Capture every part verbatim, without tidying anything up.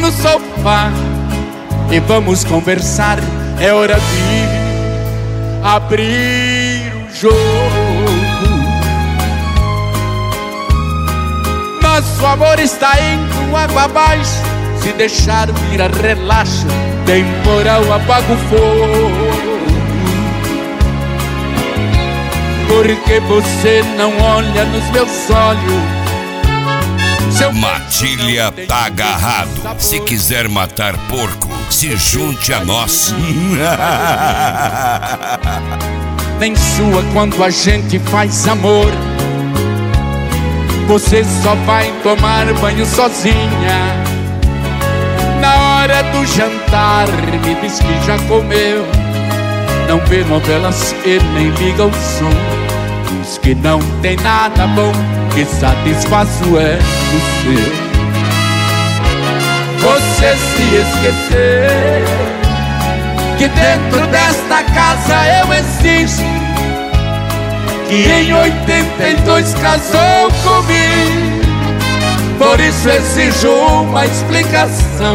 no sofá e vamos conversar. É hora de abrir o jogo. Nosso amor está indo água abaixo. Se deixar virar relaxa, temporal apaga o fogo. Porque você não olha nos meus olhos. Seu Matilha tá agarrado. Se quiser matar porco, se junte a nós. Nem sua quando a gente faz amor. Você só vai tomar banho sozinha. Na hora do jantar me diz que já comeu. Não vê novelas e nem liga o som. Diz que não tem nada bom que satisfaça o ego seu. Você se esqueceu que dentro desta casa eu existo, que em oitenta e dois casou comigo. Por isso exijo uma explicação.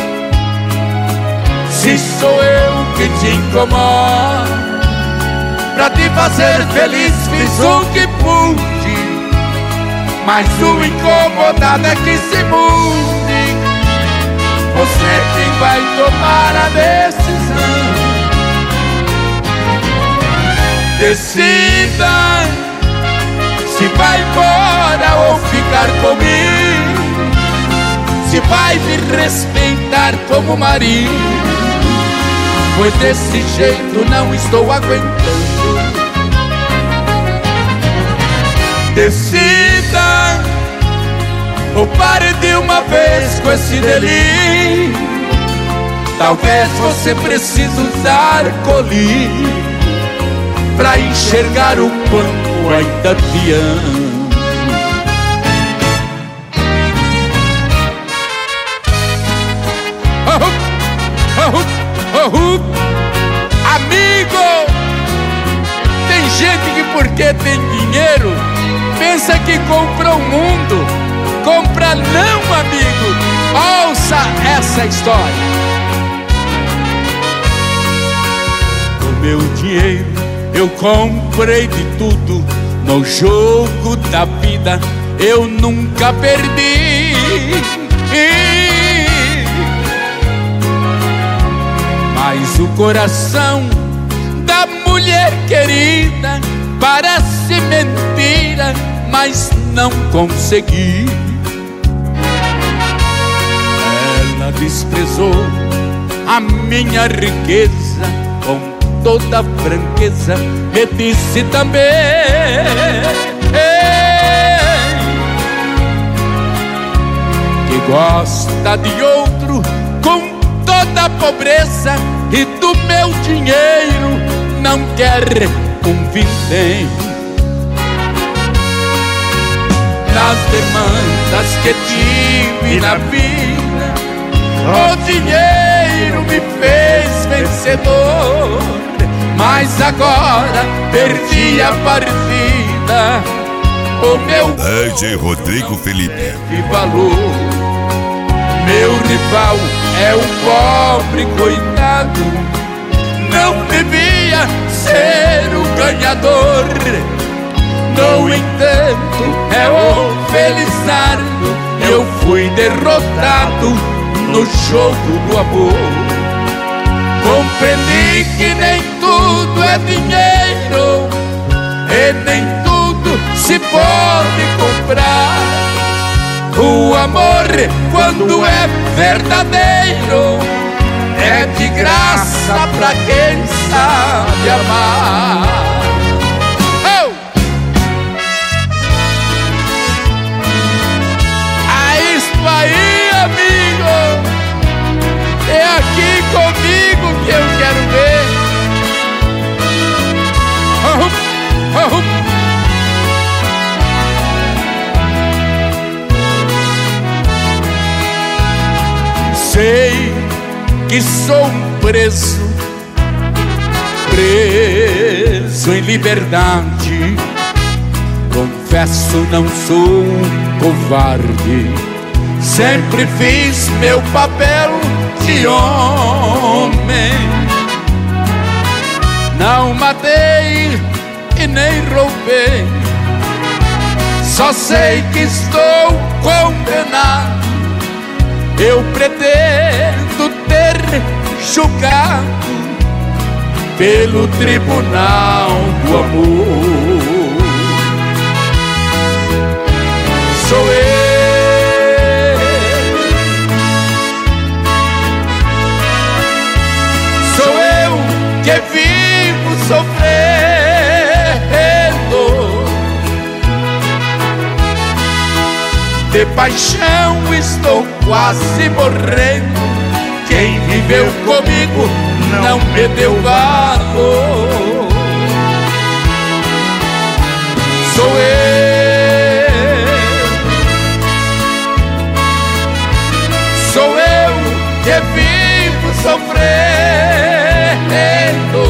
Se sou eu que te incomodo, pra te fazer feliz fiz o que pude, mas o incomodado é que se mude. Você é quem vai tomar a decisão. Decida se vai embora ou ficar comigo, se vai me respeitar como marido, pois desse jeito não estou aguentando. Decida ou pare de uma vez com esse delírio. Talvez você precise usar colírio pra enxergar o quanto ainda te amo. Amigo, tem gente que porque tem dinheiro pensa que comprou o mundo. Compra não, amigo. Ouça essa história. Com meu dinheiro eu comprei de tudo. No jogo da vida eu nunca perdi. Mas o coração da mulher querida parece mentira, mas não consegui. Ela desprezou a minha riqueza com toda franqueza, me disse também que gosta de outro com toda a pobreza, e do meu dinheiro não quer um vintém. Nas demandas que tive na vida, o dinheiro me fez vencedor, mas agora perdi a partida. O meu D J Rodrigo Felipe teve valor. Meu rival é um pobre coitado, não devia ser o ganhador. No entanto, é o Felizardo, eu fui derrotado no jogo do amor. Compreendi que nem tudo é dinheiro e nem tudo se pode comprar. O amor, quando é verdadeiro, é de graça pra quem sabe amar. Oh! É isso aí, amigo. É aqui comigo que eu quero ver. Oh, oh, oh. Sei que sou um preso, preso em liberdade. Confesso, não sou um covarde. sempre fiz meu papel de homem. Não matei e nem roubei, só sei que estou condenado. Eu pretendo ter julgado pelo tribunal do amor. Sou eu, sou eu que vivo sofrendo, de paixão estou quase morrendo. Quem viveu comigo não me deu valor. Sou eu, sou eu que vivo sofrendo,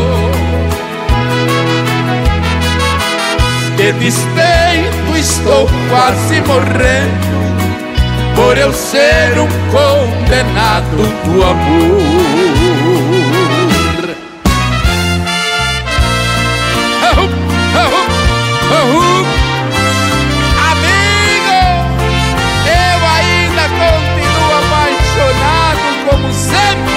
de despeito estou quase morrendo, por eu ser um condenado do amor. Oh, oh, oh, oh. Amigo, eu ainda continuo apaixonado como sempre.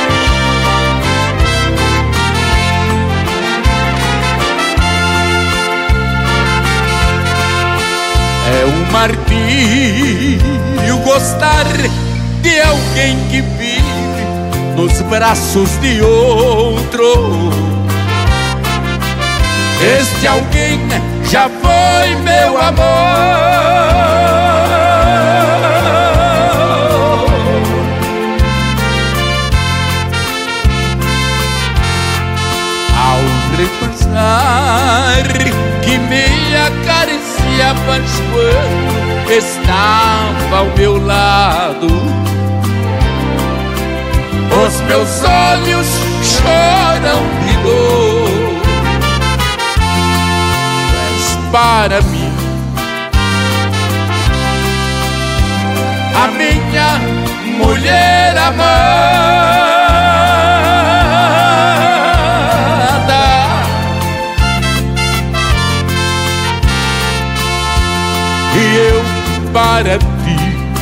É um martírio gostar de alguém que vive nos braços de outro. Este alguém já foi meu amor. Ao repensar que me acariciavas quando estava ao meu lado, os meus olhos choram de dor. Tu és para mim a minha mulher amada, e eu para ti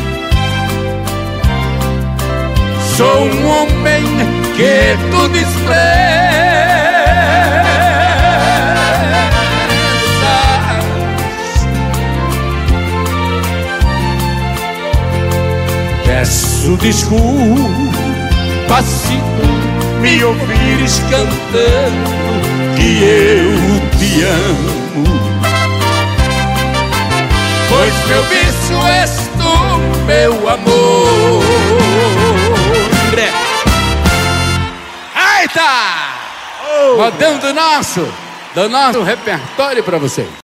sou um homem que tu desprezas. Peço desculpa se tu me ouvires cantando que eu te amo, pois meu vício és tu, meu amor. Eita! Oh, rodando do nosso, do nosso repertório pra vocês.